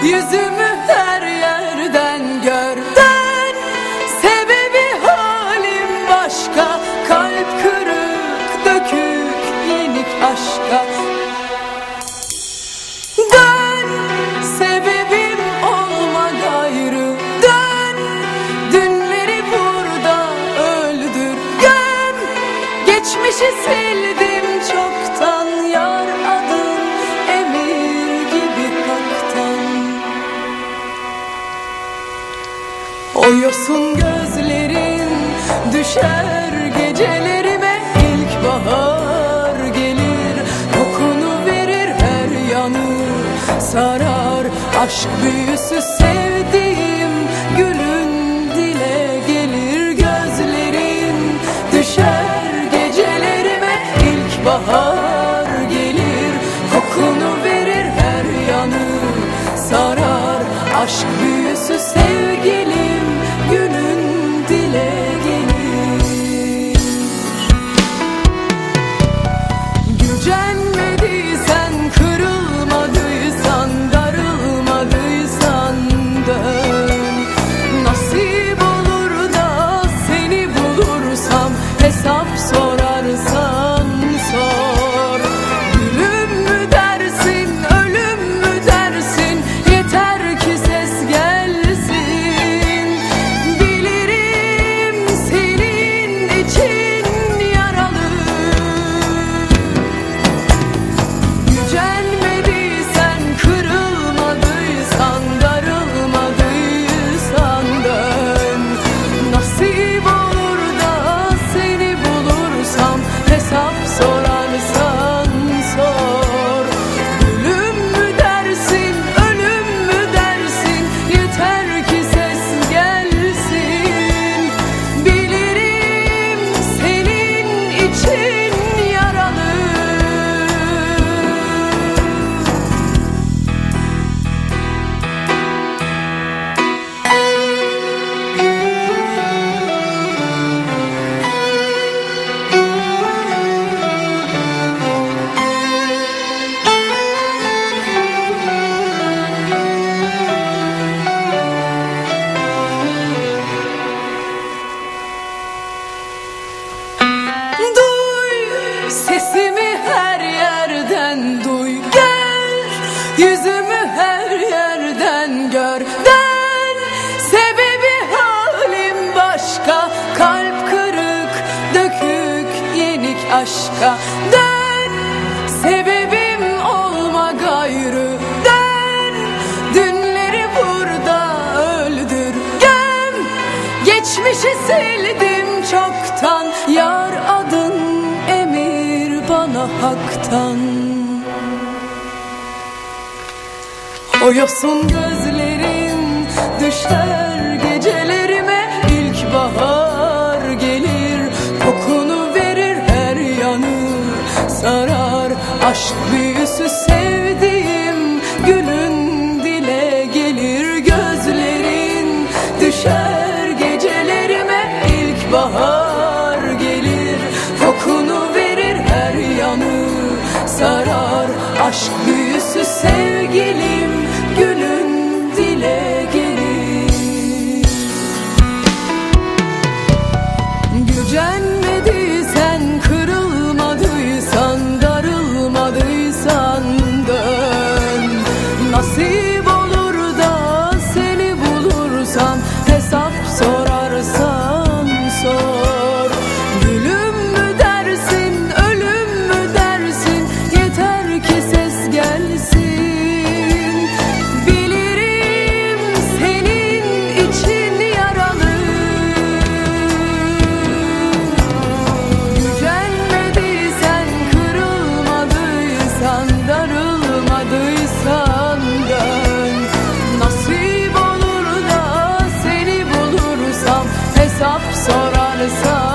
yüzümü her yerden gör. Dön, sebebi halim başka, kalp kırık dökük yenik aşka. Dön, sebebim olma gayrı. Dön, dünleri burada öldür. Göm, geçmişi sildim çoktan. Yar adın emir gibi haktan. O yosun gözlerin düşer gecelerime. İlkbahar gelir, kokunu verir her yanı. Sarar aşk büyüsü sevdiğim gülün dile gelir. Gözlerin düşer gecelerime. İlkbahar gelir, kokunu verir her yanı. Sarar aşk büyüsü sevgilim gülün dile gelir. Gücenmediysen, kırılmadıysan, darılmadıysan dön. Nasip olur da seni bulursam, hesap sorarsan sor. Gülüm mü dersin, ölüm mü dersin, yeter ki ses gelsin. Bilirim senin için yaralı. Gücenmediysen, kırılmadıysan, darılmadıysan dön. Nasip olur da seni bulursam, hesap sorarsan sor. Gülüm mü dersin, ölüm mü dersin, yeter ki ses gelsin. Bilirim senin için yaralı. Duy sesimi her yerden duy. Gel, yüzümü her yerden gör. Dön, sebebi halim başka, kalp kırık dökük yenik aşka. Dön, sebebim olma gayrı. Dön, dünleri burada öldür. Göm, geçmişi sildim çoktan. Yar adın emir bana haktan. O yosun gözlerin düşer gecelerime. İlkbahar gelir, kokunu verir her yanı. Sarar aşk büyüsü sevdiğim gülün dile gelir. Gözlerin düşer gecelerime. İlkbahar gelir, kokunu verir her yanı. Sarar aşk büyüsü sevgilim gülün dile gelir. Gücenmediysen, kırılmadıysan, darılmadıysan dön. Nasip olur da seni bulursam, hesap sorarsan sor. Gülüm mü dersin, ölüm mü dersin, yeter ki ses gelsin. Bilirim senin için yaralı. Gücenmediysen, kırılmadıysan, darılmadıysan dön. Nasip olur da seni bulursam, hesap sorarsan